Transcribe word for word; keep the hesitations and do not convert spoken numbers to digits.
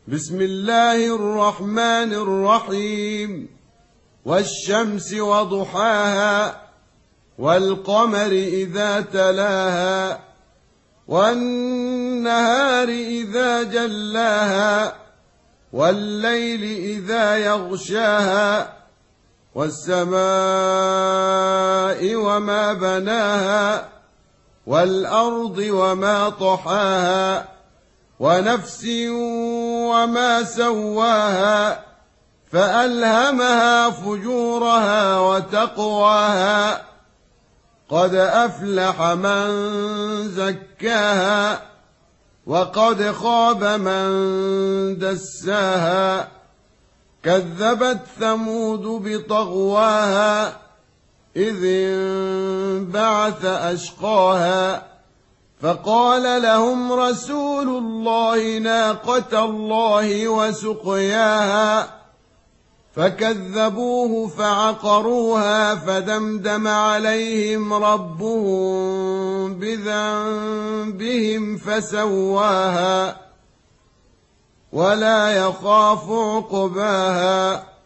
بسم الله الرحمن الرحيم والشمس وضحاها والقمر إذا تلاها والنهار إذا جلاها والليل إذا يغشاها والسماء وما بناها والأرض وما طحاها ونفس وما سواها فألهمها فجورها وتقواها قد أفلح من زكاها وقد خاب من دساها كذبت ثمود بطغواها إذ انبعث أشقاها فقال لهم رسول الله ناقة الله وسقياها فكذبوه فعقروها فدمدم عليهم ربهم بذنبهم فسواها ولا يخاف عقباها